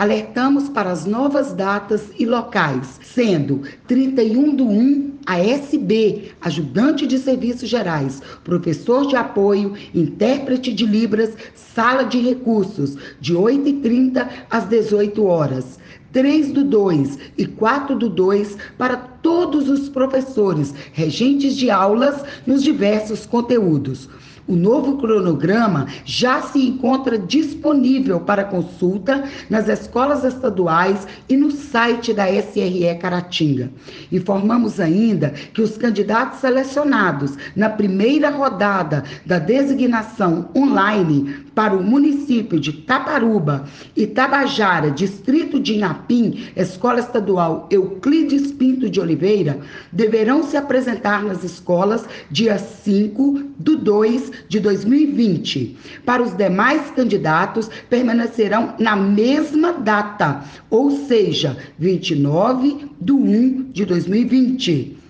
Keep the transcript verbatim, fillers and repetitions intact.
alertamos para as novas datas e locais, sendo trinta e um do um, a S B, ajudante de serviços gerais, professor de apoio, intérprete de Libras, sala de recursos, de oito e trinta às dezoito horas. três do dois e quatro do dois para todos os professores, regentes de aulas nos diversos conteúdos. O novo cronograma já se encontra disponível para consulta nas escolas estaduais e no site da S R E Caratinga. Informamos ainda que os candidatos selecionados na primeira rodada da designação online para o município de Taparuba e Tabajara, distrito de Inhapim, Escola Estadual Euclides Pinto de Oliveira, deverão se apresentar nas escolas dia cinco do dois de dois mil e vinte. Para os demais candidatos, permanecerão na mesma data, ou seja, vinte e nove do um de dois mil e vinte.